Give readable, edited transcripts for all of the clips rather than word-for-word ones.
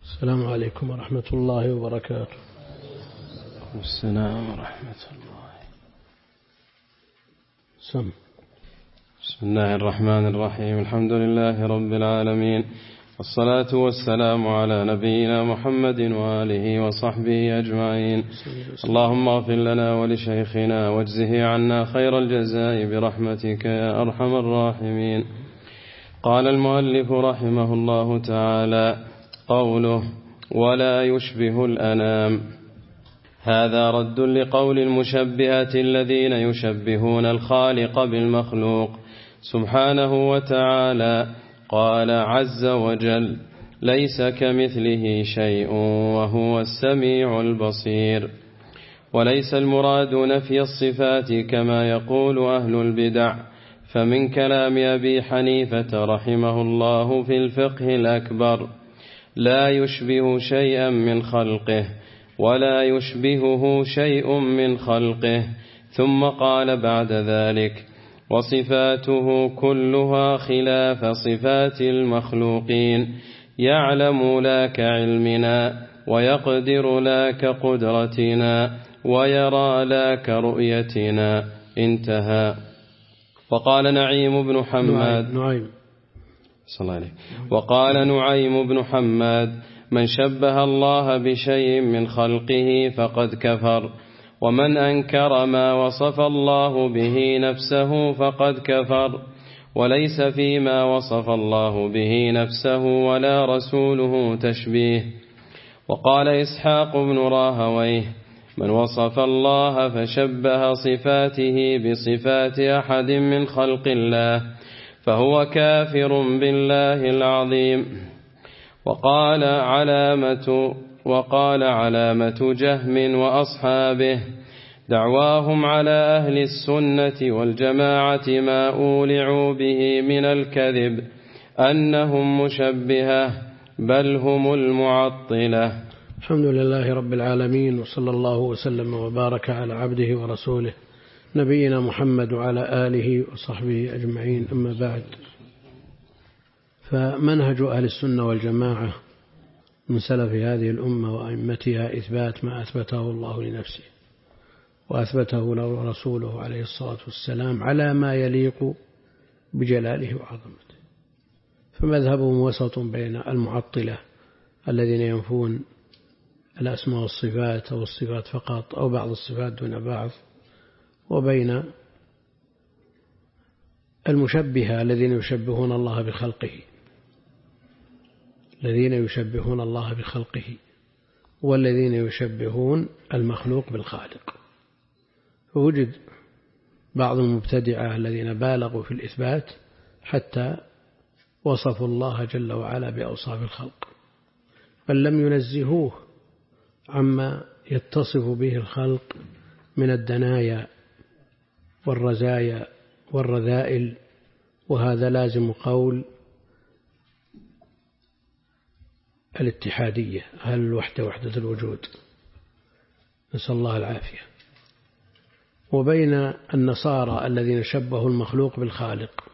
السلام عليكم ورحمة الله وبركاته. السلام ورحمة الله. بسم الله الرحمن الرحيم. الحمد لله رب العالمين، والصلاة والسلام على نبينا محمد وآله وصحبه أجمعين. اللهم اغفر لنا ولشيخنا واجزه عنا خير الجزاء برحمتك يا أرحم الراحمين. قال المؤلف رحمه الله تعالى: قوله ولا يشبه الأنام، هذا رد لقول المشبهة الذين يشبهون الخالق بالمخلوق سبحانه وتعالى. قال عز وجل: ليس كمثله شيء وهو السميع البصير. وليس المراد نفي الصفات كما يقول أهل البدع، فمن كلام أبي حنيفة رحمه الله في الفقه الأكبر: لا يشبه شيئا من خلقه ولا يشبهه شيء من خلقه. ثم قال بعد ذلك: وصفاته كلها خلاف صفات المخلوقين، يعلم لا كعلمنا، ويقدر لا كقدرتنا، ويرى لا كرؤيتنا. انتهى. وقال نعيم بن حماد وقال نعيم بن حماد: من شبه الله بشيء من خلقه فقد كفر، ومن أنكر ما وصف الله به نفسه فقد كفر، وليس فيما وصف الله به نفسه ولا رسوله تشبيه. وقال إسحاق بن راهويه: من وصف الله فشبه صفاته بصفات أحد من خلق الله فهو كافر بالله العظيم. وقال علامة جهم وأصحابه: دعواهم على أهل السنة والجماعة ما أولعوا به من الكذب أنهم مشبهة، بل هم المعطلة. الحمد لله رب العالمين، وصلى الله وسلم وبارك على عبده ورسوله نبينا محمد وعلى آله وصحبه أجمعين. أما بعد، فمنهج أهل السنة والجماعة من سلف هذه الأمة وأئمتها إثبات ما أثبته الله لنفسه وأثبته له رسوله عليه الصلاة والسلام على ما يليق بجلاله وعظمته. فمذهبهم وسط بين المعطلة الذين ينفون الأسماء والصفات أو الصفات فقط أو بعض الصفات دون بعض، وبين المشبهة الذين يشبهون الله بخلقه والذين يشبهون المخلوق بالخالق. فوجد بعض المبتدعة الذين بالغوا في الإثبات حتى وصفوا الله جل وعلا بأوصاف الخلق، بل لم ينزهوه عما يتصف به الخلق من الدنايا والرزايا والرذائل. وهذا لازم قول الاتحادية، أهل الوحدة وحدة الوجود، نسأل الله العافية. وبين النصارى الذين شبهوا المخلوق بالخالق.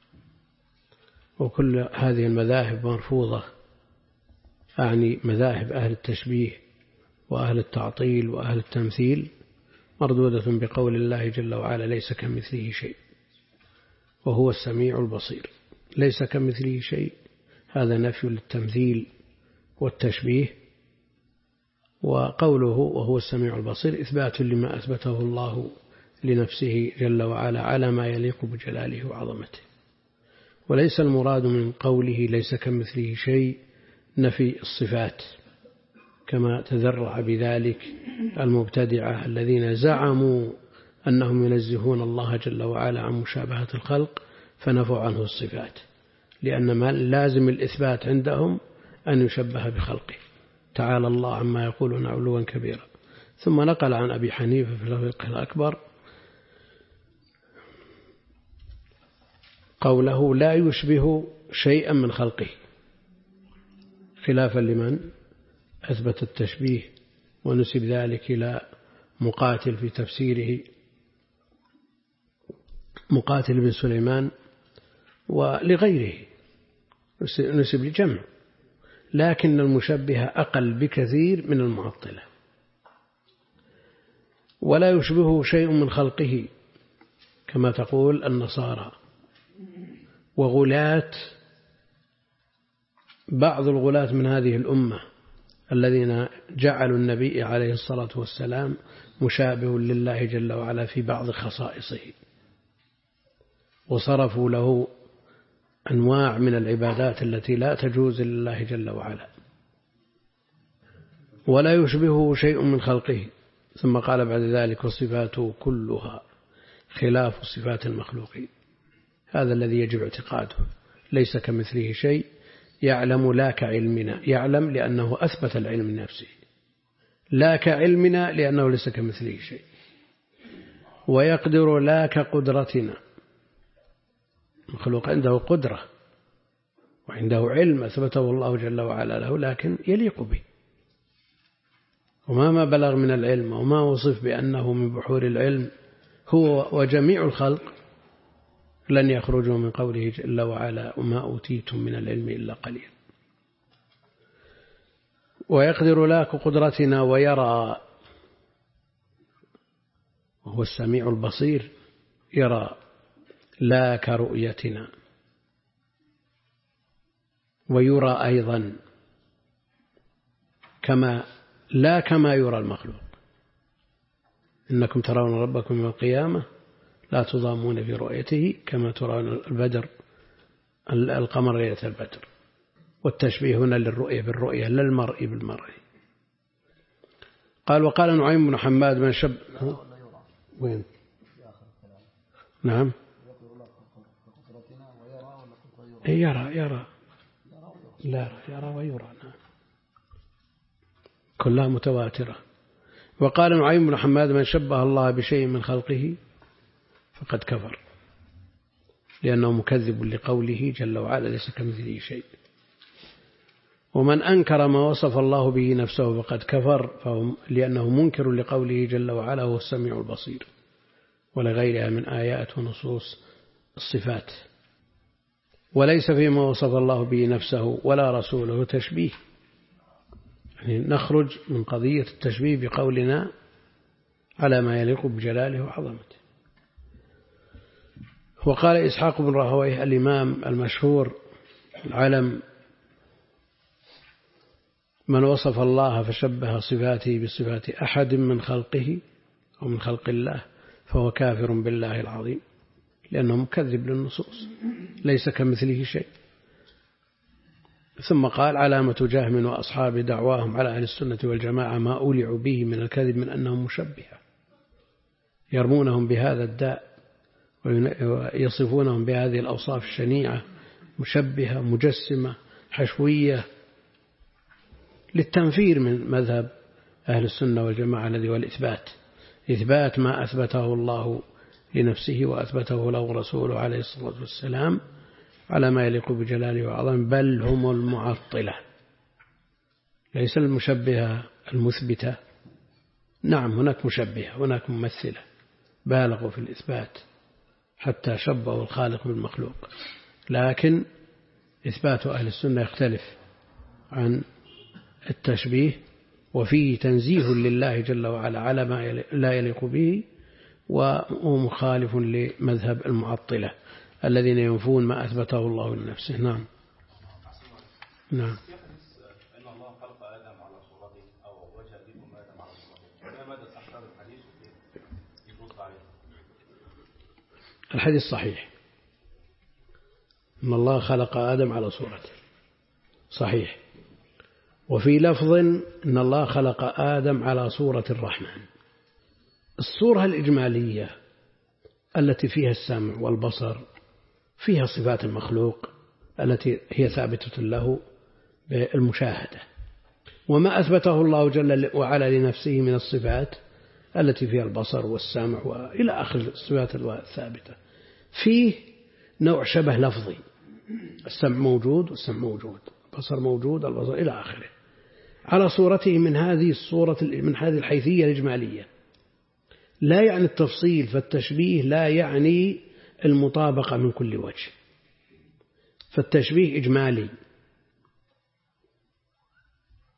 وكل هذه المذاهب مرفوضة، أعني مذاهب أهل التشبيه وأهل التعطيل وأهل التمثيل، مردودة بقول الله جل وعلا: ليس كمثله شيء وهو السميع البصير. ليس كمثله شيء، هذا نفي للتمثيل والتشبيه، وقوله وهو السميع البصير إثبات لما أثبته الله لنفسه جل وعلا على ما يليق بجلاله وعظمته. وليس المراد من قوله ليس كمثله شيء نفي الصفات، كما تذرع بذلك المبتدعة الذين زعموا أنهم ينزهون الله جل وعلا عن مشابهة الخلق فنفوا عنه الصفات، لأن ما لازم الإثبات عندهم أن يشبه بخلقه. تعالى الله عما يقولون علوا كبيرا. ثم نقل عن أبي حنيفة في الفقه الأكبر قوله: لا يشبه شيئا من خلقه، خلافا لمن أثبت التشبيه ونسب ذلك إلى مقاتل في تفسيره، مقاتل بن سليمان، ولغيره نسب لجمع. لكن المشبهة أقل بكثير من المعطلة. ولا يشبهه شيء من خلقه كما تقول النصارى وغلاة بعض الغلاة من هذه الأمة الذين جعلوا النبي عليه الصلاة والسلام مشابه لله جل وعلا في بعض خصائصه، وصرفوا له أنواع من العبادات التي لا تجوز لله جل وعلا. ولا يشبهه شيء من خلقه، ثم قال بعد ذلك وصفاته كلها خلاف صفات المخلوقين. هذا الذي يجب اعتقاده، ليس كمثله شيء، يعلم لا كعلمنا، يعلم لأنه أثبت العلم لنفسه، لا كعلمنا لأنه ليس كمثله شيء، ويقدر لا كقدرتنا. المخلوق عنده قدرة وعنده علم أثبته الله جل وعلا له، لكن يليق به، وما بلغ من العلم وما وصف بأنه من بحور العلم هو وجميع الخلق لن يخرجوا من قوله جل وعلا وما أوتيتم من العلم إلا قليل. ويقدر لا كقدرتنا ويرى، وهو السميع البصير، يرى لا كرؤيتنا، ويرى أيضا لا كما يرى المخلوق. إنكم ترون ربكم يوم القيامة لا تضامون في رؤيته كما ترون البدر القمر ليلة البدر. والتشبيه هنا للرؤية بالرؤية لا المرء بالمرء. قال وقال نعيم بن حماد من شب وين نعم يرى لا يرى ويرى، كلها متواترة. وقال نعيم بن حماد من شبه الله بشيء من خلقه فقد كفر، لأنه مكذب لقوله جل وعلا ليس كمثله شيء. ومن أنكر ما وصف الله به نفسه فقد كفر، لأنه منكر لقوله جل وعلا هو السميع البصير، ولغيرها من آيات ونصوص الصفات. وليس فيما وصف الله به نفسه ولا رسوله تشبيه، يعني نخرج من قضية التشبيه بقولنا على ما يليق بجلاله وعظمته. وقال إسحاق بن راهويه الإمام المشهور العلم من وصف الله فشبه صفاته بصفات أحد من خلقه أو من خلق الله فهو كافر بالله العظيم، لأنه مكذب للنصوص ليس كمثله شيء. ثم قال علامة جهم وأصحاب دعواهم على أهل السنة والجماعة ما أولعوا به من الكذب من أنهم مشبهة، يرمونهم بهذا الداء ويصفونهم بهذه الأوصاف الشنيعة، مشبهة مجسمة حشوية، للتنفير من مذهب أهل السنة والجماعة الذي هو الإثبات، إثبات ما أثبته الله لنفسه وأثبته له رسوله عليه الصلاة والسلام على ما يليق بجلاله وعظمه. بل هم المعطلة، ليس المشبهة المثبتة. نعم هناك مشبهة، هناك ممثلة بالغوا في الإثبات حتى شبهوا الخالق بالمخلوق، لكن إثبات أهل السنة يختلف عن التشبيه، وفيه تنزيه لله جل وعلا على ما لا يليق به، ومخالف لمذهب المعطلة الذين ينفون ما أثبته الله لنفسه. نعم نعم. إن الله خلق آدم على صورته أو وجه أبيكم آدم على صورته، ماذا صح هذا الحديث يرد عليه؟ الحديث صحيح، إن الله خلق آدم على صورته صحيح. وفي لفظ إن الله خلق آدم على صورة الرحمن. الصورة الإجمالية التي فيها السمع والبصر، فيها صفات المخلوق التي هي ثابتة له بالمشاهدة، وما أثبته الله جل وعلا لنفسه من الصفات التي فيها البصر والسمع وإلى آخر الصفات الثابتة. فيه نوع شبه لفظي، السمع موجود والسمع موجود، البصر موجود البصر إلى آخره، على صورته من هذه الصورة من هذه الحيثية الإجمالية، لا يعني التفصيل. فالتشبيه لا يعني المطابقة من كل وجه، فالتشبيه إجمالي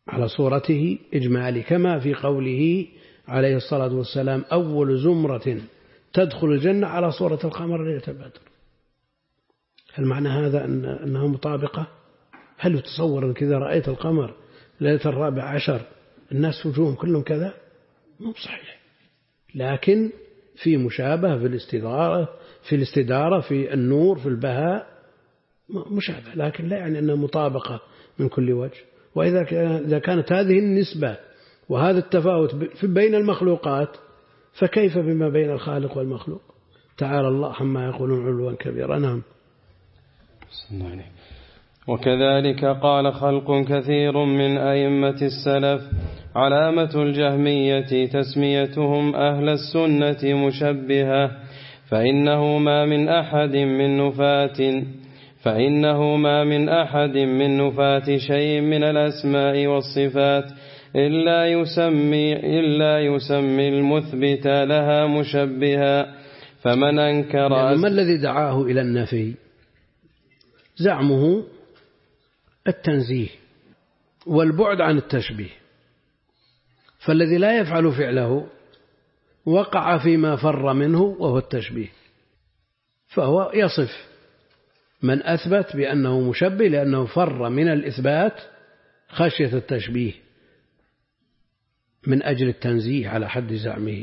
على صورته إجمالي، كما في قوله عليه الصلاة والسلام أول زمرة تدخل الجنة على صورة القمر ليلة بدر. هل معنى هذا أنها مطابقة؟ هل يتصور كذا رأيت القمر ليلة 14 الناس وجوههم كلهم كذا؟ مو صحيح، لكن في مشابهة في الاستدارة في النور في البهاء مشابه، لكن لا يعني أنها مطابقة من كل وجه. وإذا كانت هذه النسبة وهذا التفاوت بين المخلوقات فكيف بما بين الخالق والمخلوق؟ تعالى الله عما يقولون علوا كبيرا. نعم. وكذلك قال خلق كثير من أئمة السلف علامة الجهمية تسميتهم أهل السنة مشبهة، فإنه ما من نفاة شيء من الأسماء والصفات إلا يسمي المثبت لها مشبها. فمن أنكر ما الذي دعاه إلى النفي؟ زعمه التنزيه والبعد عن التشبيه، فالذي لا يفعل فعله وقع فيما فر منه وهو التشبيه، فهو يصف من أثبت بأنه مشبه لأنه فر من الإثبات خشية التشبيه من أجل التنزيه على حد زعمه.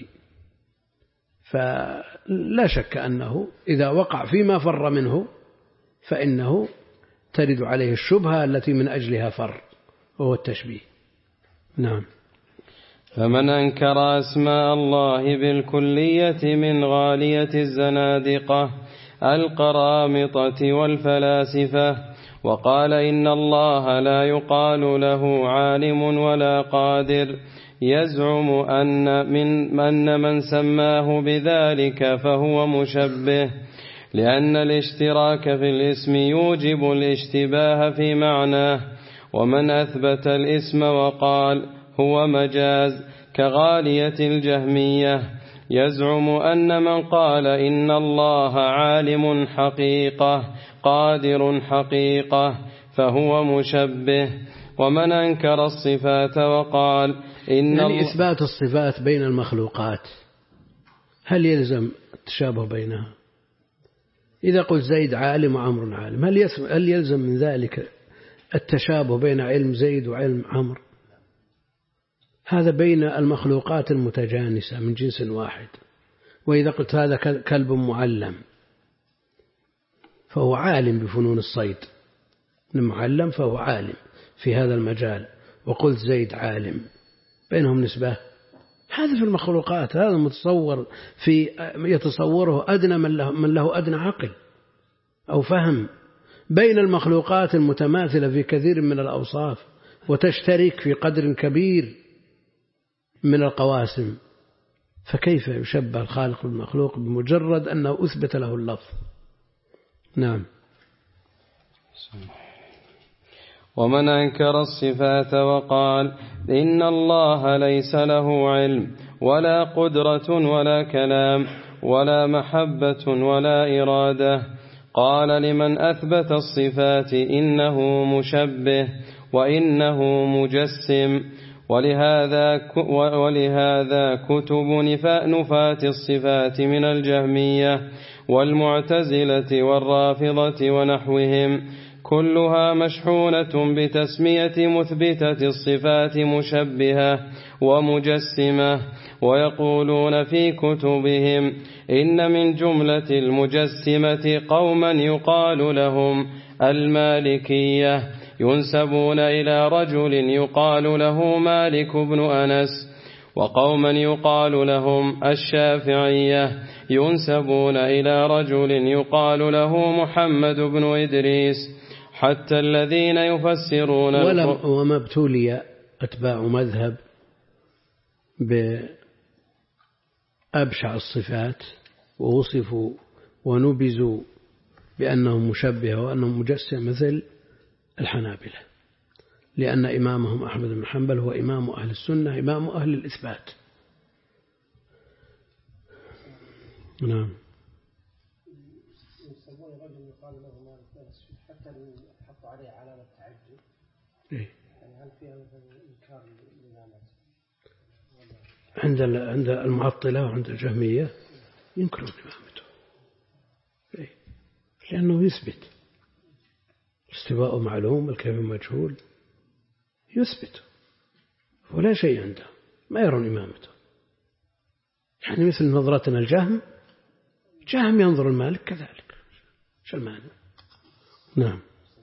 فلا شك أنه إذا وقع فيما فر منه فإنه ترد عليه الشبهة التي من أجلها فر وهو التشبيه. نعم. فمن أنكر أسماء الله بالكلية من غالية الزنادقة القرامطة والفلاسفة وقال إن الله لا يقال له عالم ولا قادر، يزعم أن من سماه بذلك فهو مشبه، لأن الاشتراك في الاسم يوجب الاشتباه في معناه. ومن أثبت الاسم وقال هو مجاز كغالية الجهمية يزعم أن من قال إن الله عالم حقيقة قادر حقيقة فهو مشبه. ومن أنكر الصفات وقال إن يعني إثبات الصفات بين المخلوقات هل يلزم التشابه بينها؟ إذا قلت زيد عالم وعمر عالم هل يلزم من ذلك التشابه بين علم زيد وعلم عمر؟ هذا بين المخلوقات المتجانسة من جنس واحد. وإذا قلت هذا كلب معلم فهو عالم بفنون الصيد، المعلم فهو عالم في هذا المجال، وقلت زيد عالم، بينهم نسبة. هذا في المخلوقات، هذا متصور يتصوره أدنى من له أدنى عقل أو فهم. بين المخلوقات المتماثلة في كثير من الأوصاف وتشترك في قدر كبير من القواسم، فكيف يشبه الخالق بالمخلوق بمجرد أنه أثبت له اللفظ؟ نعم. ومن أنكر الصفات وقال إن الله ليس له علم ولا قدرة ولا كلام ولا محبة ولا إرادة، قال لمن أثبت الصفات إنه مشبه وإنه مجسم. ولهذا كتب نفاة الصفات من الجهمية والمعتزلة والرافضة ونحوهم كلها مشحونة بتسمية مثبتة الصفات مشبهة ومجسمة، ويقولون في كتبهم إن من جملة المجسمة قوما يقال لهم المالكية ينسبون إلى رجل يقال له مالك بن أنس، وقوما يقال لهم الشافعية ينسبون إلى رجل يقال له محمد بن إدريس، حتى الذين يفسرون وما ابتلي أتباع مذهب بأبشع الصفات ووصفوا ونبذوا بأنهم مشبه وأنهم مجسم مثل الحنابلة، لأن إمامهم أحمد بن حنبل هو إمام أهل السنة إمام أهل الإثبات. نعم. يقال له مالك حتى يحط عليه علامة تعجب، يعني عند المعطلة وعند الجهمية ينكرون إمامته، لأنه يثبت استواء معلوم الكيف مجهول، يثبت ولا شيء عنده، ما يرون إمامته. يعني مثل نظرتنا الجهم ينظر المالك كذلك، شو المعنى؟ نعم.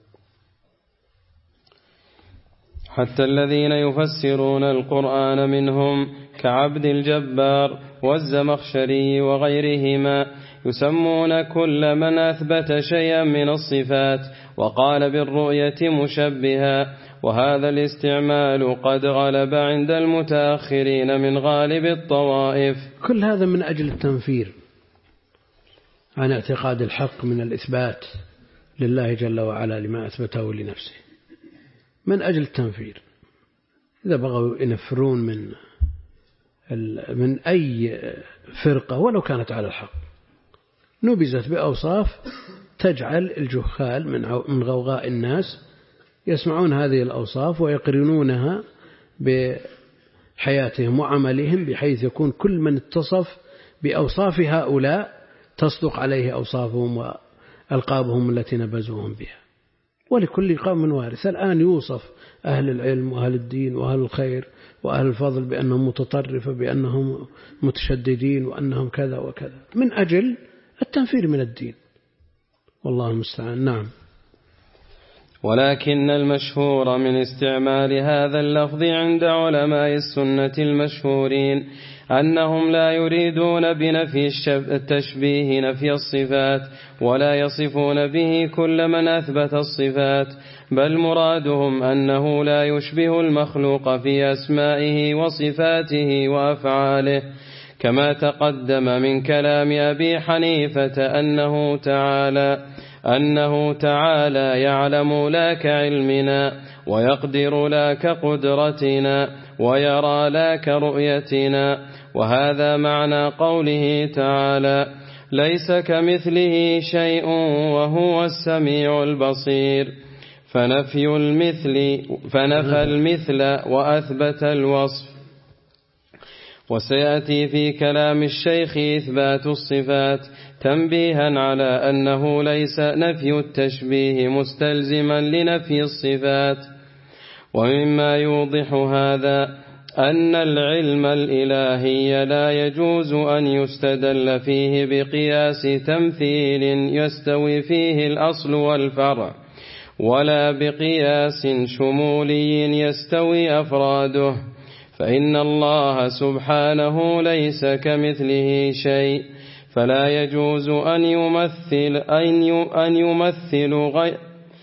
حتى الذين يفسرون القرآن منهم كعبد الجبار والزمخشري وغيرهما يسمون كل من أثبت شيئا من الصفات وقال بالرؤية مشبها، وهذا الاستعمال قد غلب عند المتأخرين من غالب الطوائف. كل هذا من أجل التنفير عن اعتقاد الحق من الإثبات لله جل وعلا لما أثبته لنفسه، من أجل التنفير. إذا بغوا ينفرون من أي فرقة ولو كانت على الحق نبذت بأوصاف تجعل الجهال من غوغاء الناس يسمعون هذه الأوصاف ويقرنونها بحياتهم وعملهم، بحيث يكون كل من اتصف بأوصاف هؤلاء تصدق عليه أوصافهم وألقابهم التي نبذوهم بها. ولكل قوم وارث. الآن يوصف أهل العلم وأهل الدين وأهل الخير وأهل الفضل بأنهم متطرفة، بأنهم متشددين، وأنهم كذا وكذا، من أجل التنفير من الدين، والله المستعان. نعم. ولكن المشهور من استعمال هذا اللفظ عند علماء السنة المشهورين أنهم لا يريدون بنفي التشبيه نفي الصفات، ولا يصفون به كل من أثبت الصفات، بل مرادهم أنه لا يشبه المخلوق في أسمائه وصفاته وأفعاله، كما تقدم من كلام أبي حنيفة أنه تعالى يعلم لا كعلمنا، ويقدر لا كقدرتنا، ويرى لا كرؤيتنا. وهذا معنى قوله تعالى: ليس كمثله شيء وهو السميع البصير. فنفى المثل وأثبت الوصف. وسيأتي في كلام الشيخ إثبات الصفات تنبيها على أنه ليس نفي التشبيه مستلزما لنفي الصفات. ومما يوضح هذا أن العلم الإلهي لا يجوز أن يستدل فيه بقياس تمثيل يستوي فيه الأصل والفرع، ولا بقياس شمولي يستوي أفراده، فإن الله سبحانه ليس كمثله شيء، فلا يجوز أن يمثل غيره،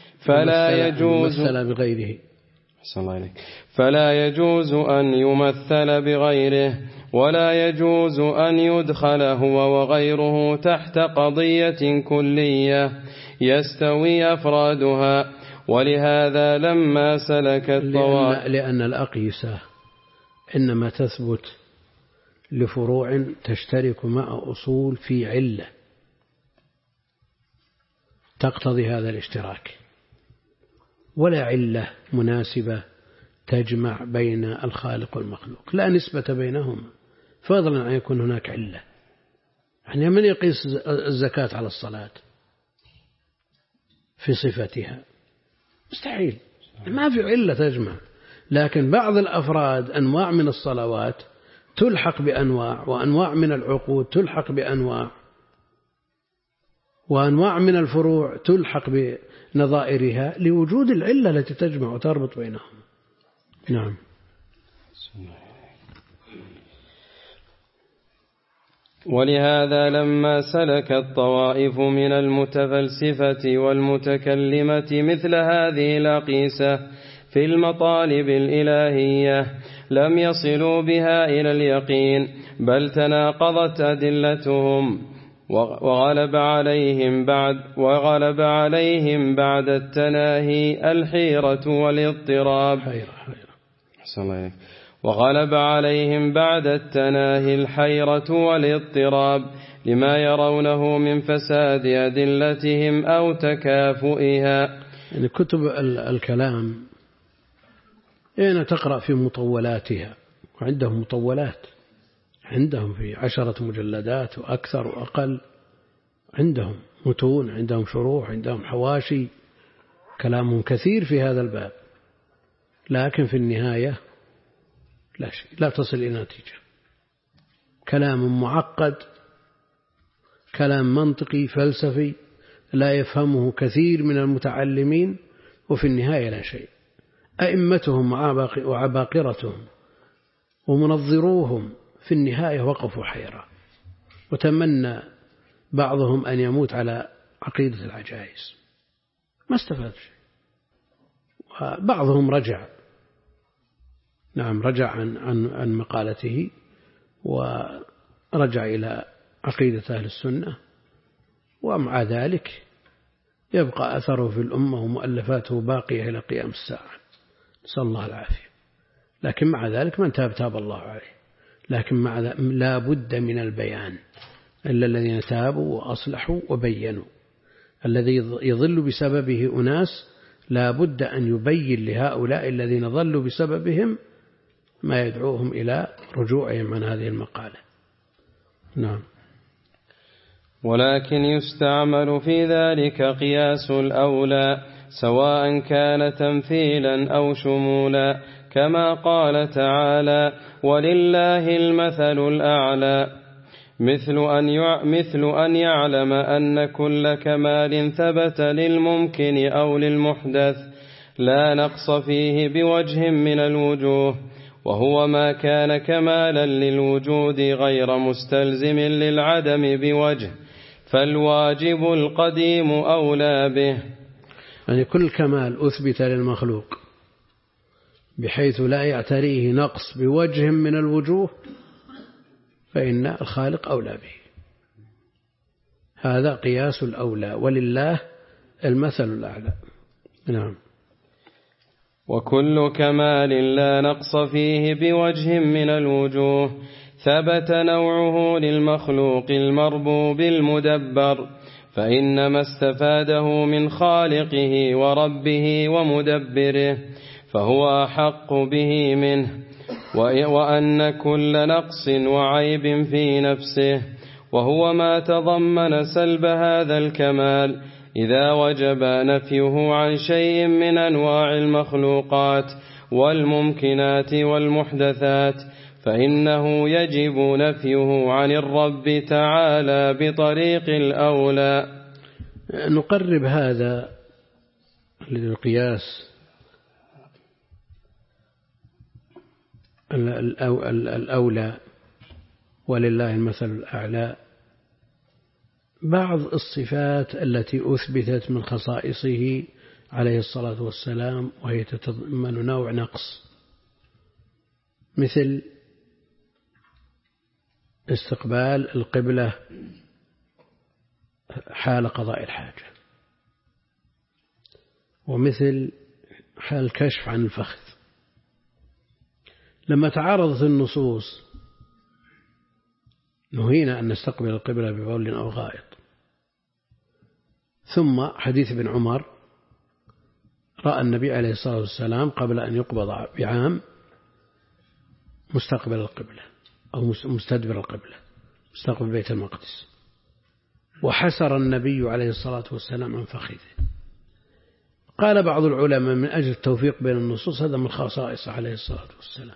فلا يجوز أن يمثل بغيره، ولا يجوز أن يدخل هو وغيره تحت قضية كلية يستوي أفرادها. ولهذا لما سلك الطوائف، لأن الأقيسة إنما تثبت لفروع تشترك مع أصول في علة تقتضي هذا الاشتراك، ولا علة مناسبة تجمع بين الخالق والمخلوق، لا نسبة بينهما، فضلا عن يكون هناك علة. يعني من يقيس الزكاة على الصلاة في صفتها؟ مستحيل، ما في علة تجمع. لكن بعض الأفراد أنواع من الصلوات تلحق بأنواع، وأنواع من العقود تلحق بأنواع، وأنواع من الفروع تلحق بنظائرها لوجود العلة التي تجمع وتربط بينهم. نعم. ولهذا لما سلك الطوائف من المتفلسفة والمتكلمة مثل هذه الأقيسة في المطالب الإلهية لم يصلوا بها إلى اليقين، بل تناقضت أدلتهم، وغلب عليهم بعد التناهي الحيرة والاضطراب. وغلب عليهم بعد التناهي الحيرة والاضطراب لما يرونه من فساد أدلتهم أو تكافؤها. يعني كتب الكلام هنا تقرأ في مطولاتها، وعندهم مطولات، عندهم في 10 مجلدات وأكثر وأقل، عندهم متون، عندهم شروح، عندهم حواشي، كلام كثير في هذا الباب، لكن في النهاية لا شيء، لا تصل إلى نتيجة. كلام معقد، كلام منطقي فلسفي لا يفهمه كثير من المتعلمين، وفي النهاية لا شيء. أئمتهم وعباقرتهم ومنظروهم في النهاية وقفوا حيرة، وتمنى بعضهم أن يموت على عقيدة العجائز، ما استفاد شيء. وبعضهم رجع، نعم رجع عن مقالته ورجع إلى عقيدة أهل السنة، ومع ذلك يبقى أثره في الأمة ومؤلفاته باقية إلى قيام الساعة، نسأل الله العافية. لكن مع ذلك من تاب الله عليه، لكن لا بد من البيان، إلا الذين تابوا وأصلحوا وبينوا. الذي يضل بسببه أناس لا بد أن يبين لهؤلاء الذين ضلوا بسببهم ما يدعوهم إلى رجوعهم عن هذه المقالة. نعم. ولكن يستعمل في ذلك قياس الأولى، سواء كان تمثيلا أو شمولا، كما قال تعالى: ولله المثل الأعلى، مثل أن يعلم أن كل كمال ثبت للممكن أو للمحدث لا نقص فيه بوجه من الوجوه، وهو ما كان كمالا للوجود غير مستلزم للعدم بوجه، فالواجب القديم أولى به. يعني كل كمال أثبت للمخلوق بحيث لا يعتريه نقص بوجه من الوجوه فإن الخالق أولى به، هذا قياس الأولى، ولله المثل الأعلى. نعم. وكل كمال لا نقص فيه بوجه من الوجوه ثبت نوعه للمخلوق المربوب المدبر، فإنما استفاده من خالقه وربه ومدبره، فهو أحق به منه. وأن كل نقص وعيب في نفسه، وهو ما تضمن سلب هذا الكمال، إذا وجب نفيه عن شيء من أنواع المخلوقات والممكنات والمحدثات، فإنه يجب نفيه عن الرب تعالى بطريق الأولى. نقرب هذا للقياس الأولى ولله المثل الأعلى بعض الصفات التي أثبتت من خصائصه عليه الصلاة والسلام، وهي تتضمن نوع نقص، مثل استقبال القبلة حال قضاء الحاجة، ومثل حال الكشف عن الفخذ. لما تعارضت النصوص نهينا أن نستقبل القبلة ببول أو غائط. ثم حديث ابن عمر: رأى النبي عليه الصلاة والسلام قبل أن يقبض بعام مستقبل القبلة أو مستدبر القبلة، مستقبل بيت المقدس، وحسر النبي عليه الصلاة والسلام عن فخذه. قال بعض العلماء من أجل التوفيق بين النصوص هذا من خصائصه عليه الصلاة والسلام.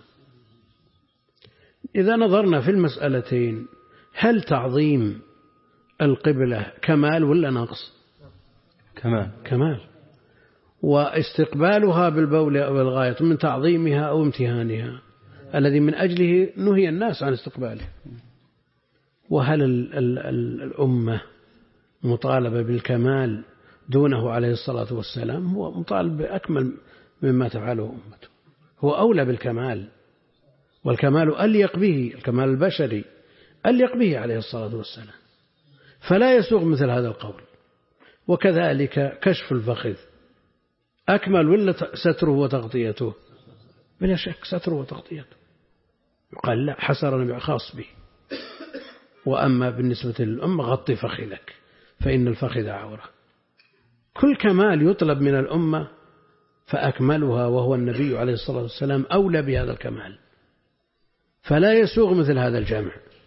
إذا نظرنا في المسألتين، هل تعظيم القبلة كمال ولا نقص؟ كمال. واستقبالها بالبول أو الغائط من تعظيمها أو امتهانها الذي من أجله نهي الناس عن استقباله. وهل الأمة مطالبة بالكمال دونه عليه الصلاة والسلام؟ هو مطالب بأكمل مما تفعله أمته، هو أولى بالكمال، والكمال أليق به، الكمال البشري أليق به عليه الصلاة والسلام، فلا يسوغ مثل هذا القول. وكذلك كشف الفخذ أكمل ولا ستره وتغطيته؟ بلا شك ستره وتغطيته. يقال لا، حسر النبي خاص به. وأما بالنسبة للأمة غطي فخذك فإن الفخذ عورة. كل كمال يطلب من الأمة فأكملها وهو النبي عليه الصلاة والسلام أولى بهذا الكمال، فلا يسوغ مثل هذا الجمع،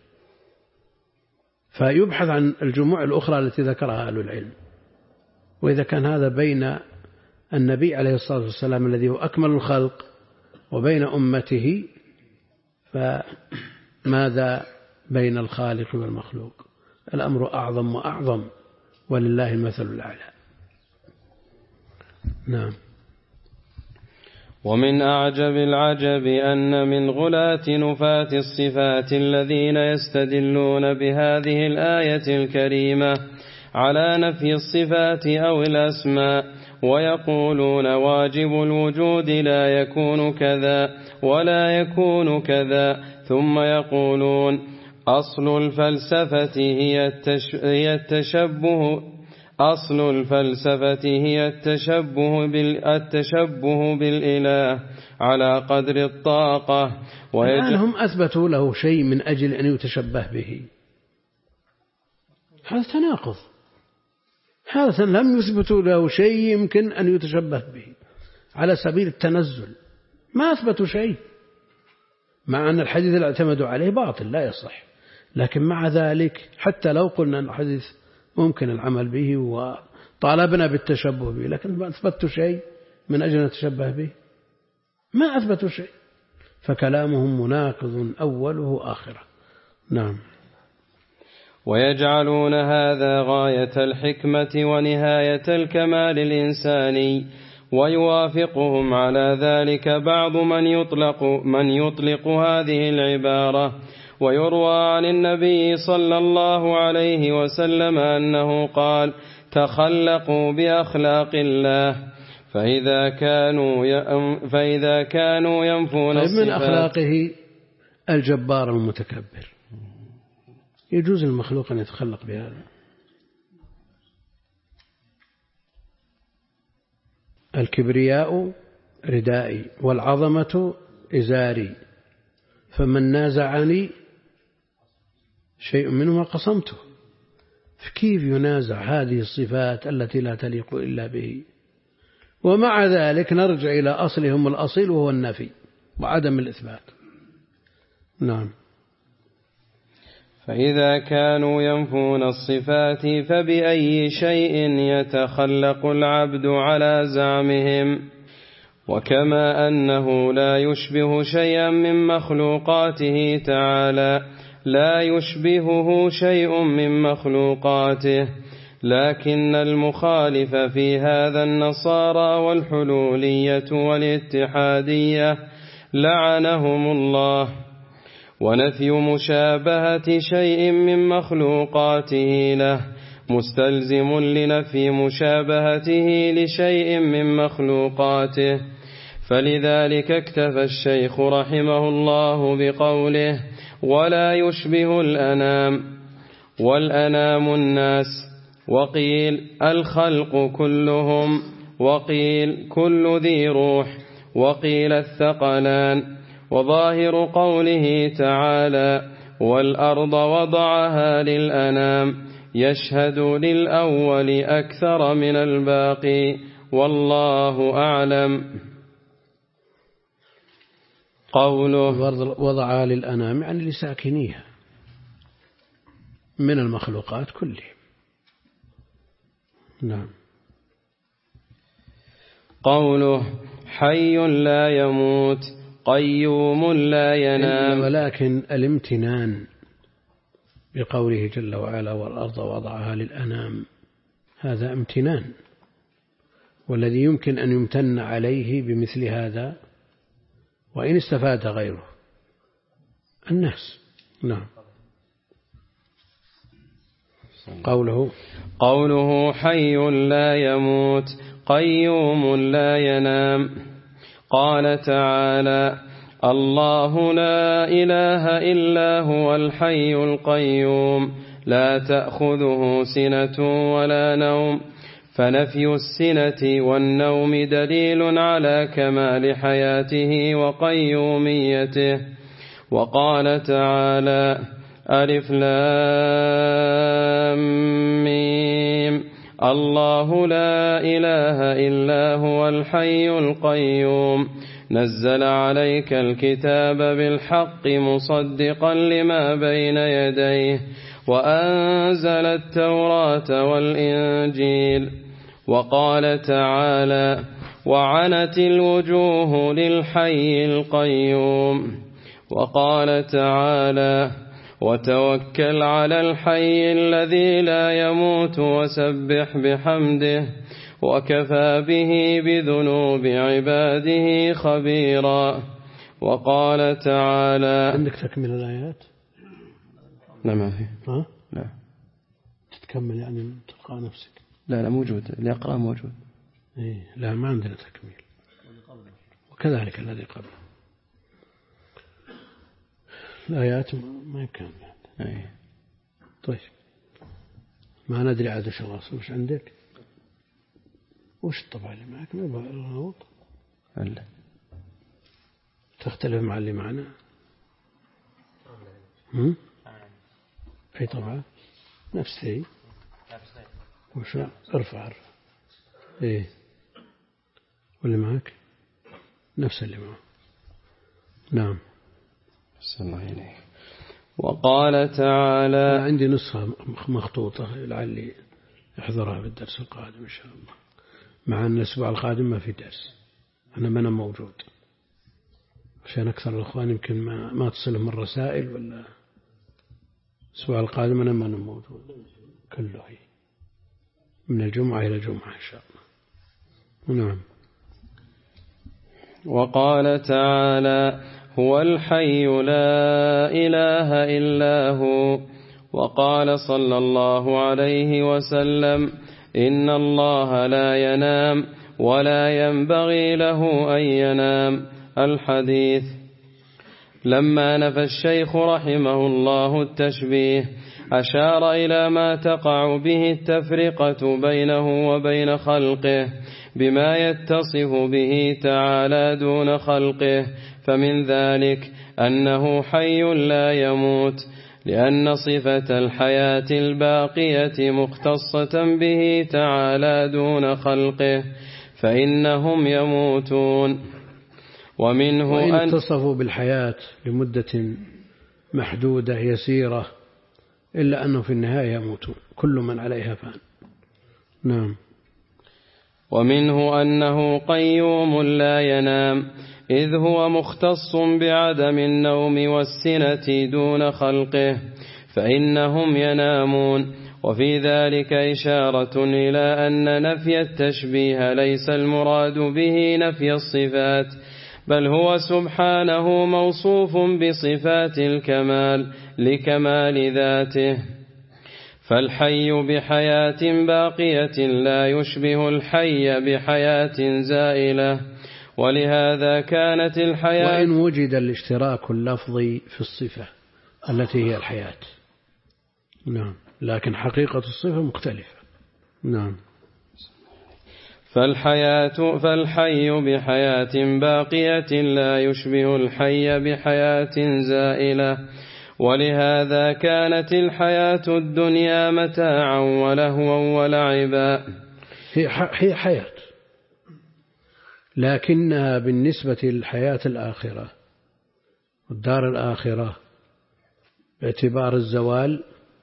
فيبحث عن الجموع الأخرى التي ذكرها أهل العلم. وإذا كان هذا بين النبي عليه الصلاة والسلام الذي هو أكمل الخلق وبين أمته، فماذا بين الخالق والمخلوق؟ الأمر أعظم وأعظم، ولله المثل الأعلى. نعم. ومن أعجب العجب أن من غلاة نفاة الصفات الذين يستدلون بهذه الآية الكريمة على نفي الصفات أو الأسماء، ويقولون واجب الوجود لا يكون كذا ولا يكون كذا، ثم يقولون أصل الفلسفة هي التشبه بالإله على قدر الطاقة. الآن هم أثبتوا له شيء من أجل أن يتشبه به، هذا تناقض. هذا لم يثبتوا له شيء يمكن أن يتشبه به على سبيل التنزل، ما أثبتوا شيء، مع أن الحديث اللي اعتمدوا عليه باطل لا يصح. لكن مع ذلك حتى لو قلنا أن الحديث ممكن العمل به وطالبنا بالتشبه به، لكن ما أثبتوا شيء من أجل أن نتشبه به، ما أثبتوا شيء، فكلامهم مناقض أوله آخره. نعم. ويجعلون هذا غاية الحكمة ونهاية الكمال الإنساني، ويوافقهم على ذلك بعض من يطلق هذه العبارة. ويروى عن النبي صلى الله عليه وسلم أنه قال: تخلقوا بأخلاق الله، فإذا كانوا ينفون الصفات. من أخلاقه الجبار المتكبر، يجوز المخلوق أن يتخلق بهذا. الكبرياء ردائي والعظمة إزاري، فمن نازعني شيء منهما قصمته. فكيف ينازع هذه الصفات التي لا تليق إلا به؟ ومع ذلك نرجع إلى أصلهم الأصيل وهو النفي وعدم الإثبات. نعم. فإذا كانوا ينفون الصفات فبأي شيء يتخلق العبد على زعمهم؟ وكما أنه لا يشبه شيئا من مخلوقاته تعالى لا يشبهه شيء من مخلوقاته، لكن المخالف في هذا النصارى والحلولية والاتحادية لعنهم الله. ونفي مشابهة شيء من مخلوقاته له مستلزم لنفي مشابهته لشيء من مخلوقاته. فلذلك اكتفى الشيخ رحمه الله بقوله: ولا يشبه الأنام، والأنام الناس، وقيل الخلق كلهم، وقيل كل ذي روح، وقيل الثقلان. وظاهر قوله تعالى: والأرض وضعها للأنام يشهد للأول أكثر من الباقي، والله أعلم. قوله وضعها للأنام يعني لساكنيها من المخلوقات كلها. نعم. قوله حي لا يموت قيوم لا ينام. ولكن الامتنان بقوله جل وعلا والأرض وضعها للأنام هذا امتنان، والذي يمكن أن يمتن عليه بمثل هذا وإن استفاد غيره الناس. نعم. قوله حي لا يموت قيوم لا ينام. قال تعالى: الله لا إله إلا هو الحي القيوم لا تأخذه سنة ولا نوم. فنفي السنة والنوم دليل على كمال حياته وقيوميته. وقال تعالى: ألف لام ميم الله لا إله إلا هو الحي القيوم نزل عليك الكتاب بالحق مصدقا لما بين يديه وأنزل التوراة والإنجيل. وقال تعالى وعنت الوجوه للحي القيوم. وقال تعالى وتوكل على الحي الذي لا يموت وسبح بحمده وكفى به بذنوب عباده خبيرا. وقال تعالى عندك تكمل الآيات؟ لا ما في. ها؟ لا تتكمل يعني تلقى نفسك؟ لا موجود، اللي يقرأ موجود. إيه لا ما عندنا تكميل، وكذلك الذي قبله الآيات ما يمكن. أيه. طيب ما ندري عاد وش عندك؟ وش الطبع اللي معك؟ ما يبغى الغوط؟ لا تختلف مع اللي معنا. أي طبعة نفس هي وش ارفع إيه واللي معك نفس اللي معه. نعم. الله إليك. وقال تعالى عندي نسخة مخطوطة لعلي احضرها في الدرس القادم إن شاء الله، مع أن الأسبوع القادم ما في درس، أنا موجود عشان أكثر الأخوان يمكن ما تصلهم الرسائل، ولا الأسبوع القادم أنا ما موجود كله هي من الجمعة إلى الجمعة إن شاء الله. نعم. وقال تعالى هو الحي لا إله إلا هو. وقال صلى الله عليه وسلم إن الله لا ينام ولا ينبغي له أن ينام. الحديث. لما نفى الشيخ رحمه الله التشبيه أشار إلى ما تقع به التفرقة بينه وبين خلقه بما يتصف به تعالى دون خلقه، فمن ذلك أنه حي لا يموت، لأن صفة الحياة الباقية مختصة به تعالى دون خلقه، فإنهم يموتون. ومنه وإن اتصفوا بالحياة لمدة محدودة يسيرة إلا أنه في النهاية يموتون، كل من عليها فان. نعم. ومنه أنه قيوم لا ينام، إذ هو مختص بعدم النوم والسنة دون خلقه، فإنهم ينامون. وفي ذلك إشارة إلى أن نفي التشبيه ليس المراد به نفي الصفات، بل هو سبحانه موصوف بصفات الكمال لكمال ذاته، فالحي بحياة باقية لا يشبه الحي بحياة زائلة، ولهذا كانت الحياة. وإن وجد الاشتراك اللفظي في الصفة التي هي الحياة، نعم، لكن حقيقة الصفة مختلفة. نعم. فالحي بحياة باقية لا يشبه الحي بحياة زائلة، ولهذا كانت الحياة الدنيا متاعا ولهوا ولعبا. هي حياة، لكنها بالنسبة للحياة الآخرة والدار الآخرة باعتبار الزوال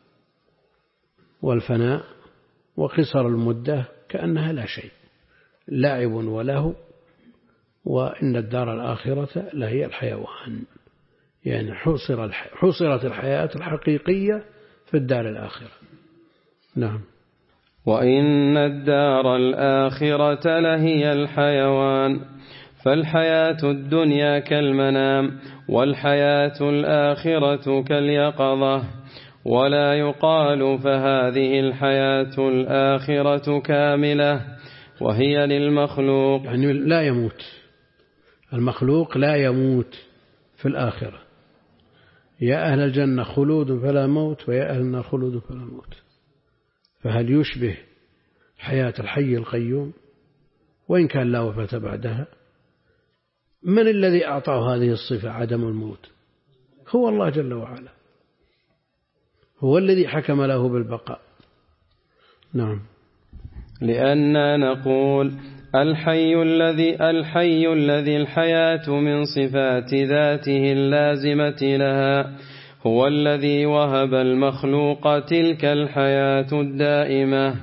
والفناء وقصر المدة كأنها لا شيء، لعب وله. وإن الدار الآخرة لهي الحيوان، يعني حصرت الحياة الحقيقية في الدار الآخرة. نعم. وإن الدار الآخرة لهي الحيوان، فالحياة الدنيا كالمنام، والحياة الآخرة كاليقظة. ولا يقال فهذه الحياة الآخرة كاملة وهي للمخلوق، يعني لا يموت المخلوق، لا يموت في الآخرة. يا أهل الجنة خلود فلا موت، ويا أهل النار خلود فلا موت. فهل يشبه حياة الحي القيوم وإن كان لا وفاة بعدها؟ من الذي أعطاه هذه الصفة عدم الموت؟ هو الله جل وعلا، هو الذي حكم له بالبقاء. نعم. لأننا نقول الحي الذي الحياة من صفات ذاته اللازمة لها هو الذي وهب المخلوق تلك الحياة الدائمة.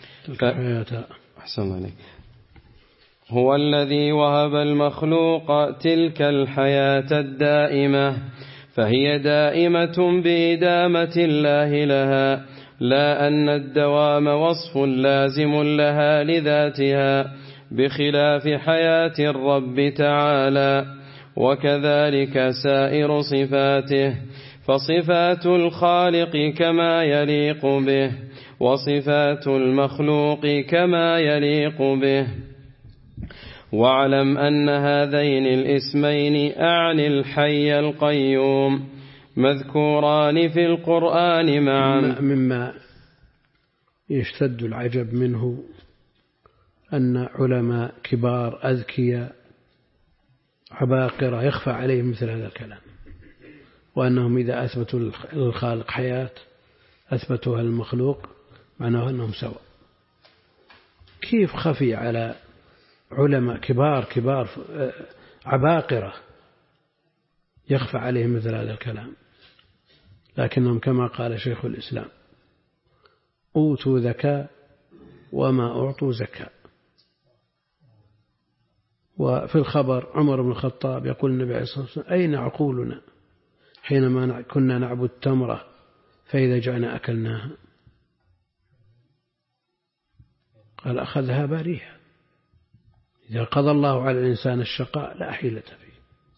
أحسن عليك. هو الذي وهب المخلوق تلك الحياة الدائمة، فهي دائمة بإدامة الله لها، لا أن الدوام وصف لازم لها لذاتها بخلاف حياة الرب تعالى. وكذلك سائر صفاته، فصفات الخالق كما يليق به، وصفات المخلوق كما يليق به. واعلم أن هذين الاسمين أعني الحي القيوم مذكوران في القرآن معا. مما يشتد العجب منه أن علماء كبار أذكياء عباقرة يخفى عليهم مثل هذا الكلام، وأنهم إذا أثبتوا للخالق حياة أثبتوها للمخلوق، معناه أنهم سواء. كيف خفي على علماء كبار عباقرة يخفى عليهم مثل هذا الكلام؟ لكنهم كما قال شيخ الإسلام أوتوا ذكاء وما أعطوا زكاء. وفي الخبر عمر بن الخطاب يقول النبي عليه الصلاة والسلام أين عقولنا حينما كنا نعبد تمرة فإذا جاءنا أكلناها؟ قال أخذها باريها. إذا قضى الله على الإنسان الشقاء لا حيلة فيه.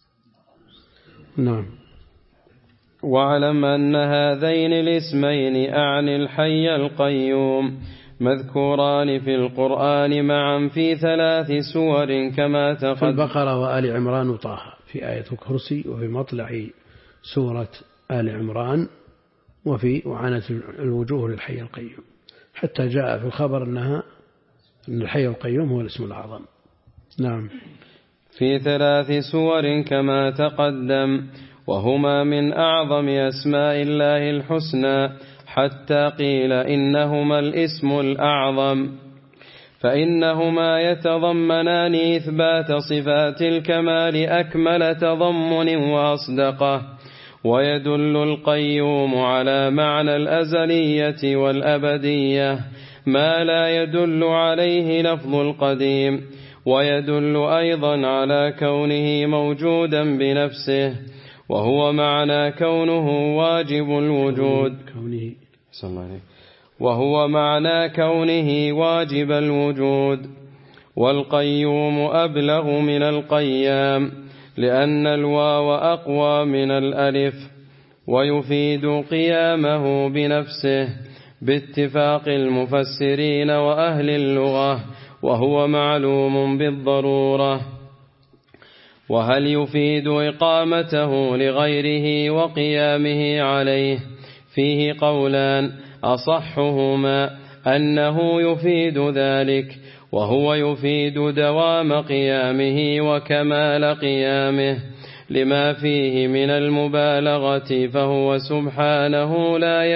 نعم. واعلم أن هذين الاسمين أعني الحي القيوم مذكوران في القرآن معا في 3 سور كما تقدم في البقرة وآل عمران وطه، في آية الكرسي، وفي مطلع سورة آل عمران، وفي وعنت الوجوه للحي القيوم، حتى جاء في الخبر أن الحي القيوم هو الاسم الأعظم. نعم. في 3 سور كما تقدم، وهما من أعظم أسماء الله الحسنى، حتى قيل إنهما الاسم الأعظم، فإنهما يتضمنان إثبات صفات الكمال أكمل تضمن وأصدقه. ويدل القيوم على معنى الأزلية والأبدية ما لا يدل عليه لفظ القديم، ويدل أيضا على كونه موجودا بنفسه، وهو معنى كونه واجب الوجود، وهو معنى كونه واجب الوجود. والقيوم أبلغ من القيام، لأن الواو أقوى من الألف، ويفيد قيامه بنفسه باتفاق المفسرين وأهل اللغة، وهو معلوم بالضرورة. وهل يفيد إقامته لغيره وقيامه عليه؟ فيه قولان، أصحهما أنه يفيد ذلك، وهو يفيد دوام قيامه وكمال قيامه لما فيه من المبالغة، فهو سبحانه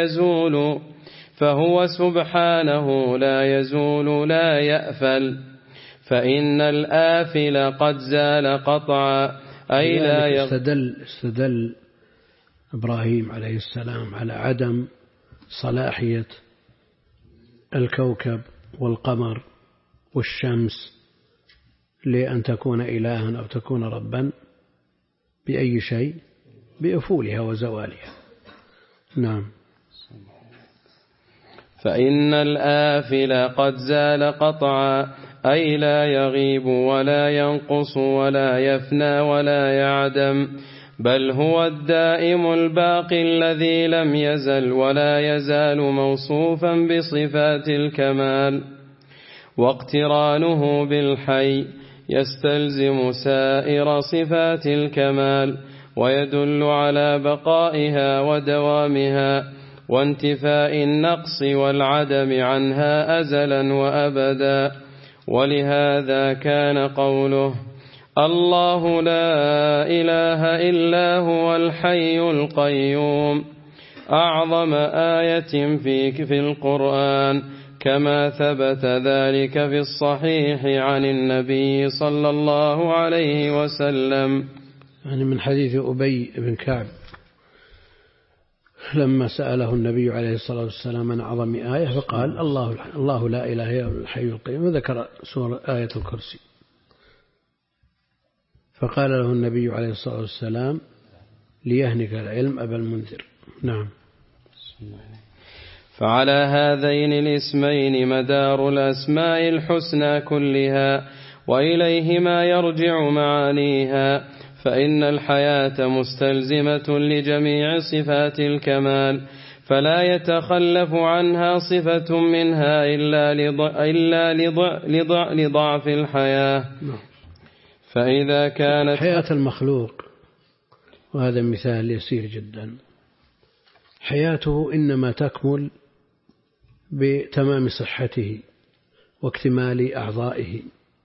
لا يزول لا يأفل، فإن الآفل قد زال قطعا، أي لا استدل إبراهيم عليه السلام على عدم صلاحية الكوكب والقمر والشمس لأن تكون إلها أو تكون ربا بأي شيء؟ بأفولها وزوالها. نعم. فإن الآفل قد زال قطعا، أي لا يغيب ولا ينقص ولا يفنى ولا يعدم، بل هو الدائم الباقي الذي لم يزل ولا يزال موصوفا بصفات الكمال. واقترانه بالحي يستلزم سائر صفات الكمال، ويدل على بقائها ودوامها وانتفاء النقص والعدم عنها أزلا وأبدا. ولهذا كان قوله الله لا إله إلا هو الحي القيوم أعظم آية في القرآن، كما ثبت ذلك في الصحيح عن النبي صلى الله عليه وسلم. يعني من حديث أبي بن كعب لما سأله النبي عليه الصلاة والسلام عن أعظم آية فقال الله لا إله إلا هو الحي القيوم، وذكر سورة آية الكرسي. فقال له النبي عليه الصلاة والسلام ليهنك العلم أبا المنذر. نعم. فعلى هذين الاسمين مدار الأسماء الحسنى كلها، وإليهما يرجع معانيها، فإن الحياة مستلزمة لجميع صفات الكمال، فلا يتخلف عنها صفة منها إلا لضعف الحياة. فإذا كانت حياة المخلوق، وهذا مثال يسير جدا، حياته إنما تكمل بتمام صحته واكتمال أعضائه،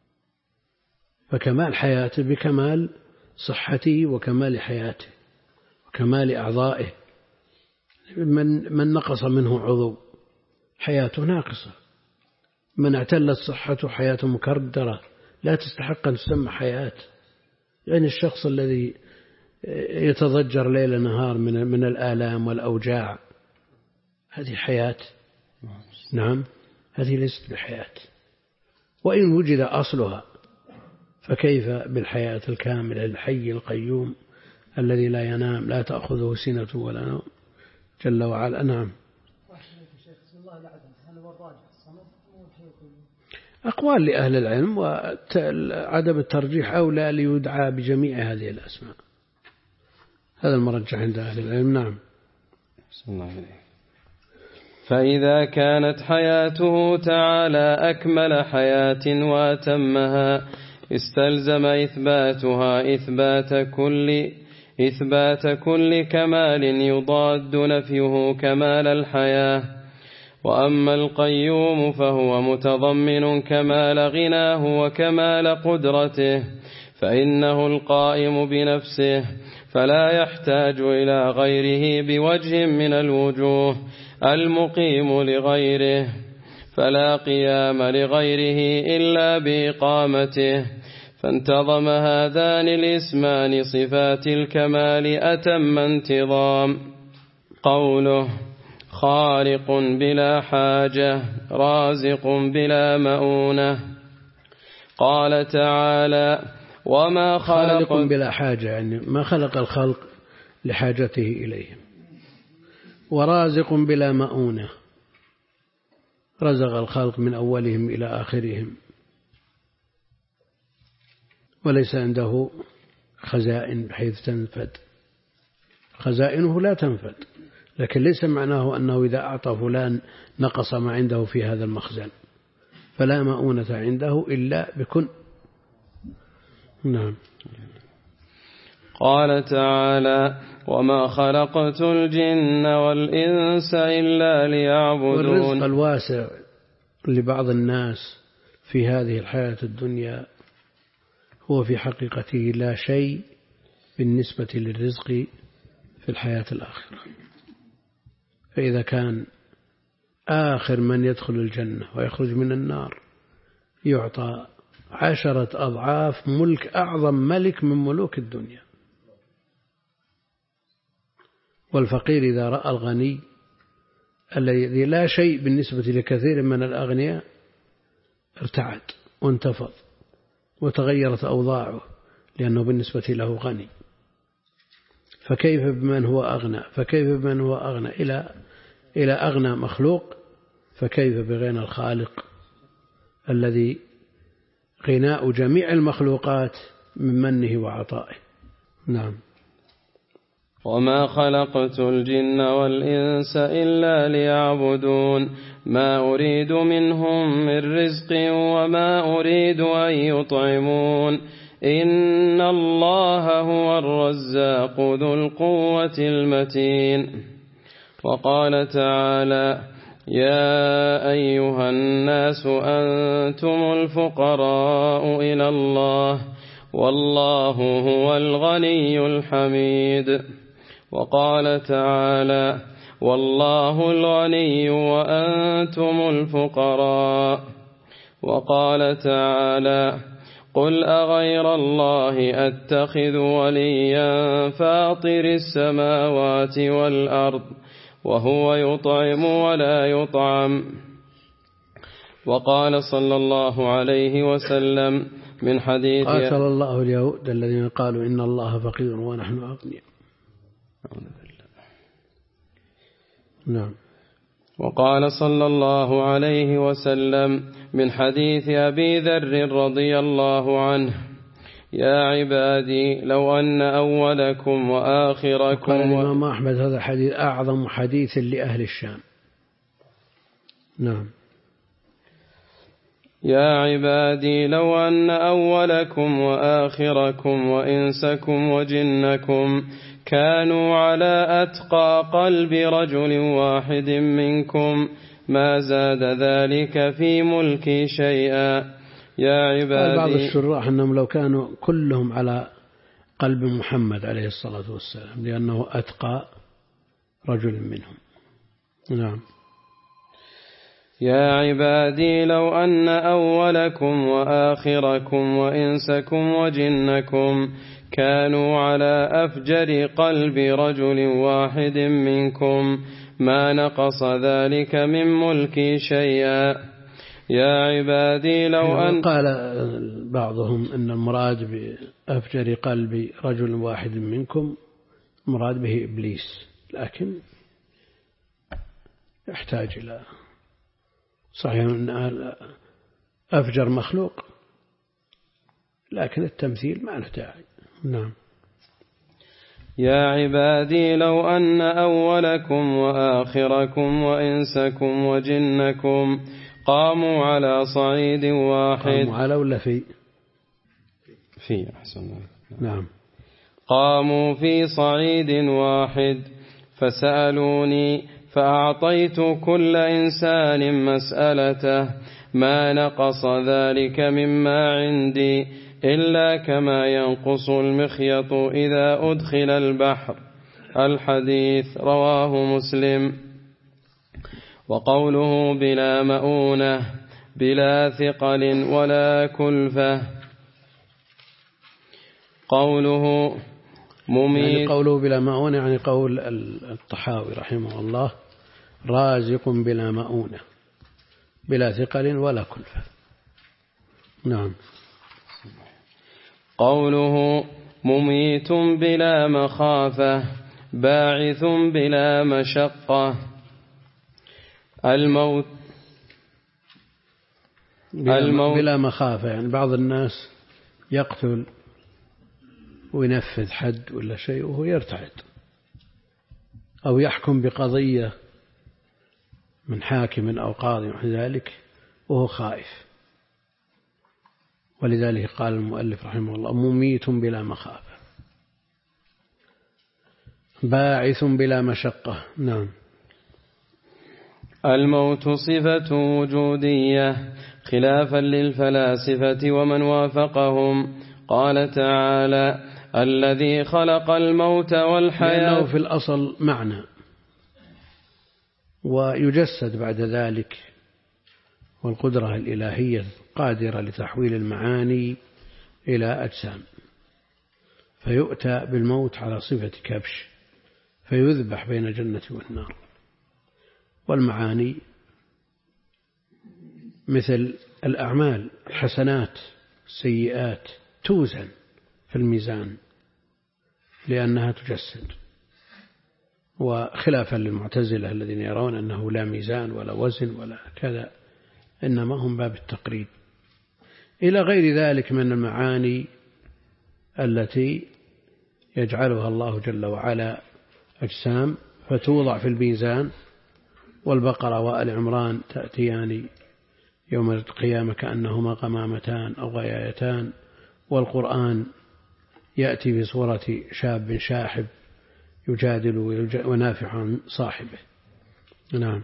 فكمال حياته بكمال صحته وكمال حياته وكمال أعضائه. من نقص منه عضو حياته ناقصة، من اعتلت صحته حياته مكردرة لا تستحق أن تسمى حياة. يعني الشخص الذي يتضجر ليل نهار من الآلام والأوجاع، هذه حياة؟ نعم، هذه ليست بحياة. وإن وجد أصلها فكيف بالحياة الكاملة الحي القيوم الذي لا ينام لا تأخذه سنة ولا نوم جل وعلا. نعم. أقوال لأهل العلم، وعدم الترجيح أولى ليدعى بجميع هذه الأسماء، هذا المرجح عند أهل العلم. نعم. فإذا كانت حياته تعالى أكمل حياة وأتمها، استلزم إثباتها إثبات كل كمال يضاد نفيه كمال الحياة. وأما القيوم فهو متضمن كمال غناه وكمال قدرته، فإنه القائم بنفسه، فلا يحتاج إلى غيره بوجه من الوجوه، المقيم لغيره، فلا قيام لغيره إلا بإقامته. فانتظم هذان الاسمان صفات الكمال أتم انتظام. قوله خالق بلا حاجة، رازق بلا مؤونة. قال تعالى وما خالق بلا حاجة، يعني ما خلق الخلق لحاجته إليهم. ورازق بلا مؤونة، رزق الخلق من أولهم إلى آخرهم، وليس عنده خزائن بحيث تنفد، خزائنه لا تنفد، لكن ليس معناه أنه إذا أعطى فلان نقص ما عنده في هذا المخزن، فلا مؤونة عنده إلا بكن. نعم. قال تعالى وما خلقت الجن والإنس إلا ليعبدون. والرزق الواسع لبعض الناس في هذه الحياة الدنيا هو في حقيقته لا شيء بالنسبة للرزق في الحياة الآخرة. فإذا كان آخر من يدخل الجنة ويخرج من النار يعطى 10 أضعاف ملك أعظم ملك من ملوك الدنيا، والفقير إذا رأى الغني الذي لا شيء بالنسبة لكثير من الأغنياء ارتعد وانتفض وتغيرت أوضاعه، لأنه بالنسبة له غني. فكيف بمن هو أغنى؟ فكيف بمن هو أغنى إلى أغنى مخلوق؟ فكيف بغنى الخالق الذي غناء جميع المخلوقات من منه وعطائه. نعم. وما خلقت الجن والإنس إلا ليعبدون ما أريد منهم من رزق وما أريد أن يطعمون إن الله هو الرزاق ذو القوة المتين. وقال تعالى يا أيها الناس أنتم الفقراء إلى الله والله هو الغني الحميد. وقال تعالى والله الغني وأنتم الفقراء. وقال تعالى: قل أغير الله أتخذ وليا فاطر السماوات والأرض وهو يطعم ولا يطعم. وقال صلى الله عليه وسلم من حديث: قاتل الله اليهود الذين قالوا إن الله فقير ونحن أغنياء. نعم. وقال صلى الله عليه وسلم من حديث أبي ذر رضي الله عنه: يا عبادي لو أن أولكم وآخركم. قال الإمام أحمد هذا حديث أعظم حديث لأهل الشام. نعم. يا عبادي لو أن أولكم وآخركم وإنسكم وجنكم كانوا على أتقى قلب رجل واحد منكم ما زاد ذلك في ملكي شيئا. يا عبادي. بعض الشراح أنهم لو كانوا كلهم على قلب محمد عليه الصلاة والسلام لأنه أتقى رجل منهم. نعم. يا عبادي لو أن أولكم وآخركم وإنسكم وجنكم كانوا على أفجر قلب رجل واحد منكم ما نقص ذلك من ملكي شيئا. يا عبادي لو أن. قال بعضهم أن المراد بأفجر قلب رجل واحد منكم مراد به إبليس، لكن يحتاج إلى صحيح أن أفجر مخلوق، لكن التمثيل ما له داعي. نعم. يا عبادي لو أن أولكم وآخركم وإنسكم وجنكم قاموا على صعيد واحد. قاموا على ولا في أحسن. نعم. قاموا في صعيد واحد فسألوني فأعطيت كل إنسان مسألته ما نقص ذلك مما عندي إلا كما ينقص المخيط إذا أدخل البحر. الحديث رواه مسلم. وقوله بلا مؤونة بلا ثقل ولا كلفة. قوله مميت. يعني قوله بلا مؤونة يعني قول الطحاوي رحمه الله: رازق بلا مؤونة بلا ثقل ولا كلفة. نعم. قوله مميت بلا مخافة باعث بلا مشقة. الموت بلا مخافة يعني بعض الناس يقتل وينفذ حد ولا شيء وهو يرتعد، أو يحكم بقضية من حاكم أو قاضي وذلك وهو خائف. ولذلك قال المؤلف رحمه الله: مميت بلا مخافة باعث بلا مشقة. نعم. الموت صفة وجودية خلافا للفلاسفة ومن وافقهم. قال تعالى: الذي خلق الموت والحياة. لأنه في الأصل معنى ويجسد بعد ذلك، والقدرة الإلهية قادرة لتحويل المعاني إلى أجسام، فيؤتى بالموت على صفة كبش فيذبح بين الجنة والنار. والمعاني مثل الأعمال الحسنات السيئات توزن في الميزان لأنها تجسد، وخلافا للمعتزلة الذين يرون أنه لا ميزان ولا وزن ولا كذا، إنما هم باب التقريب، إلى غير ذلك من المعاني التي يجعلها الله جل وعلا أجسام فتوضع في الميزان. والبقرة وآل عمران تأتيان يوم القيامة كأنهما غمامتان أو غيايتان، والقرآن يأتي في صورة شاب شاحب يجادل ونافع عن صاحبه. نعم.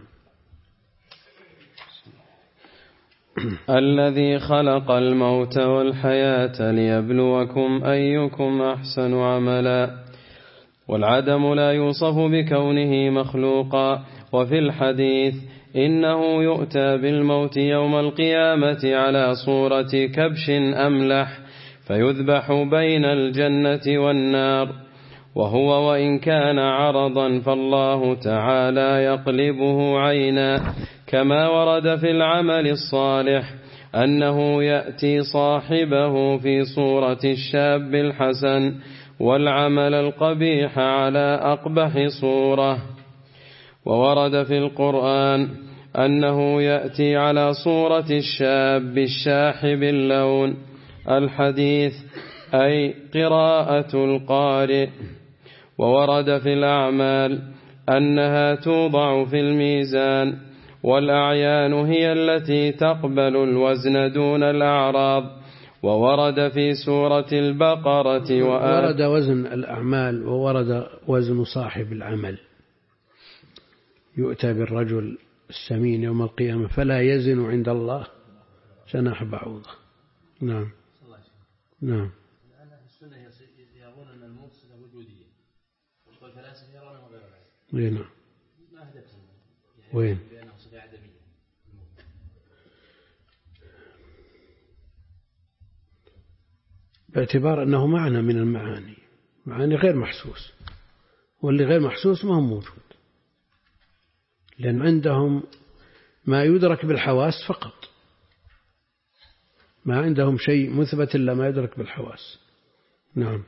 الذي خلق الموت والحياة ليبلوكم أيكم أحسن عملا. والعدم لا يوصف بكونه مخلوقا. وفي الحديث إنه يؤتى بالموت يوم القيامة على صورة كبش أملح فيذبح بين الجنة والنار، وهو وإن كان عرضا فالله تعالى يقلبه عينا، كما ورد في العمل الصالح أنه يأتي صاحبه في صورة الشاب الحسن، والعمل القبيح على أقبح صورة. وورد في القرآن أنه يأتي على صورة الشاب الشاحب اللون. الحديث أي قراءة القارئ. وورد في الأعمال أنها توضع في الميزان، والأعيان هي التي تقبل الوزن دون الأعراض. وورد في سورة البقرة ورد وزن الأعمال وورد وزن صاحب العمل. يؤتى بالرجل السمين يوم القيامة فلا يزن عند الله جناح بعوضة. نعم نعم. الآن السنة يرون أن الموت صفة وجودية، والفلاسفة يرونه غير ذلك. وين؟ ما أهدتهم وين؟ بأنه صفة عدمية. باعتبار أنه معنى من المعاني، معاني غير محسوس، واللي غير محسوس ما هو موجود، لأن عندهم ما يدرك بالحواس فقط، ما عندهم شيء مثبت إلا ما يدرك بالحواس. نعم.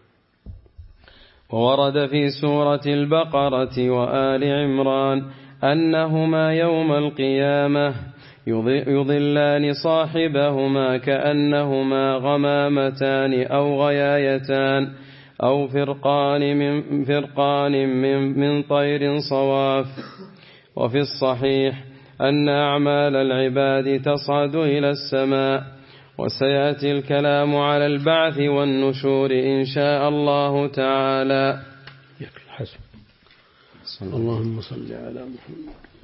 وورد في سورة البقرة وآل عمران أنهما يوم القيامة يضلان صاحبهما كأنهما غمامتان أو غيايتان أو فرقان من طير صواف. وفي الصحيح أن أعمال العباد تصعد إلى السماء. وسيأتي الكلام على البعث والنشور إن شاء الله تعالى. اللهم صل على محمد.